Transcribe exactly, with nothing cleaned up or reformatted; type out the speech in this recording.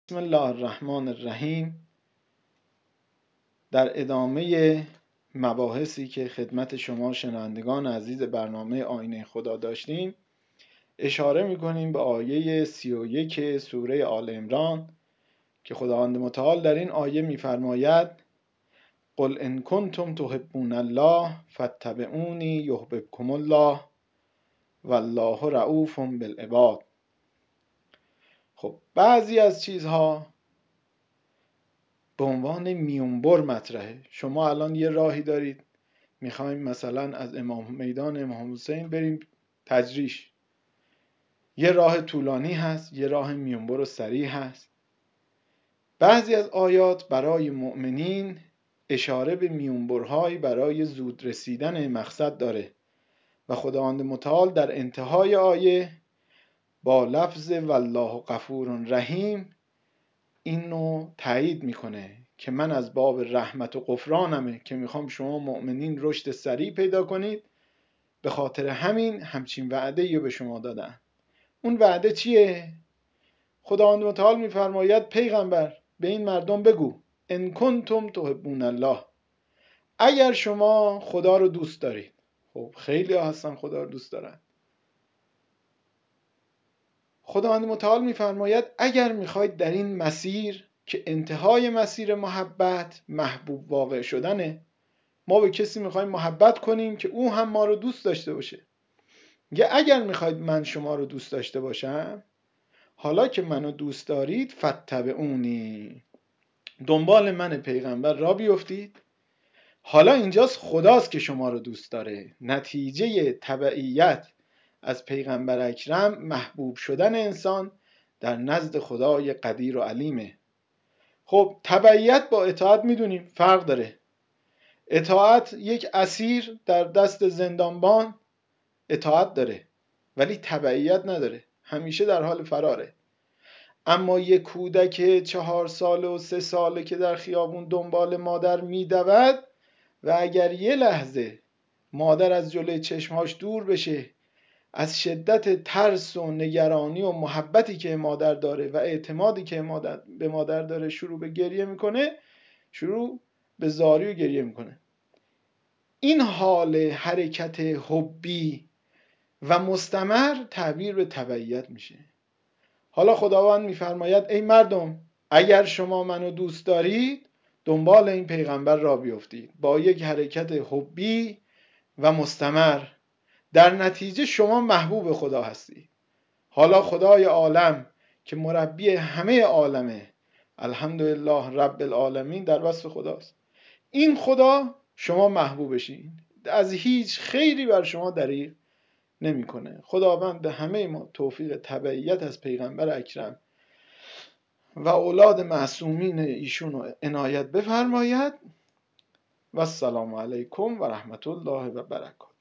بسم الله الرحمن الرحیم. در ادامه مباحثی که خدمت شما شنوندگان عزیز برنامه آینه خدا داشتیم، اشاره میکنیم به آیه سی و یک سوره آل عمران که خداوند متعال در این آیه میفرماید: قل ان کنتم تحبون الله فاتبعونی یحببکم الله والله رؤوف بالعباد. خب بعضی از چیزها به عنوان میونبر مطرحه. شما الان یه راهی دارید، میخوایم مثلا از امام میدان امام حسین بریم تجریش، یه راه طولانی هست، یه راه میونبر و سریع هست. بعضی از آیات برای مؤمنین اشاره به میونبرهایی برای زود رسیدن مقصد داره و خداوند متعال در انتهای آیه با لفظ والله غفور رحیم اینو تایید میکنه که من از باب رحمت و غفرانمه که میخوام شما مؤمنین رشد سریع پیدا کنید، به خاطر همین همچین وعده رو به شما دادم. اون وعده چیه؟ خداوند متعال میفرماید پیغمبر به این مردم بگو ان کنتم تحبون الله، اگر شما خدا رو دوست دارید. خب خیلی ها هستن خدا رو دوست دارن. خداوند متعال میفرماید اگر میخواید در این مسیر که انتهای مسیر محبت محبوب واقع شدنه، ما به کسی میخوایم محبت کنیم که او هم ما رو دوست داشته باشه. یا اگر میخواید من شما رو دوست داشته باشم، حالا که منو دوست دارید فاتبعونی، دنبال من پیغمبر را بیفتید. حالا اینجاست خداست که شما رو دوست داره. نتیجه تبعیت از پیغمبر اکرم محبوب شدن انسان در نزد خدای قدیر و علیمه. خب تبعیت با اطاعت میدونیم فرق داره. اطاعت یک اسیر در دست زندانبان اطاعت داره ولی تبعیت نداره، همیشه در حال فراره. اما یک کودک چهار ساله و سه ساله که در خیابون دنبال مادر میدود و اگر یه لحظه مادر از جلوی چشمهاش دور بشه، از شدت ترس و نگرانی و محبتی که مادر داره و اعتمادی که مادر به مادر داره شروع به گریه میکنه، شروع به زاری و گریه میکنه. این حال حرکت حبی و مستمر تعبیر به تبعیت میشه. حالا خداوند میفرماید ای مردم اگر شما منو دوست دارید دنبال این پیغمبر را بیفتید با یک حرکت حبی و مستمر. در نتیجه شما محبوب خدا هستی. حالا خدای عالم که مربی همه عالمه، الحمدلله رب العالمین در وصف خداست، این خدا شما محبوبشین، از هیچ خیری بر شما دریغ نمیکنه. خداوند به همه ما توفیق تبعیت از پیغمبر اکرم و اولاد معصومین ایشون رو عنایت بفرماید و السلام علیکم و رحمت الله و برکاته.